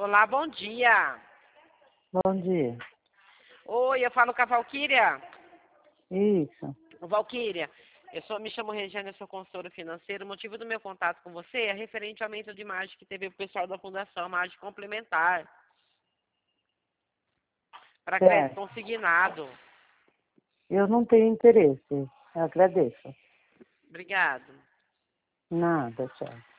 Olá, bom dia. Bom dia. Oi, eu falo com a Valquíria. Isso. Valquíria, me chamo Regiane, eu sou consultora financeira. O motivo do meu contato com você é referente ao aumento de margem que teve o pessoal da Fundação Margem Complementar para crédito Certo. consignado. Eu não tenho interesse. Eu agradeço. Obrigado. Nada, tchau.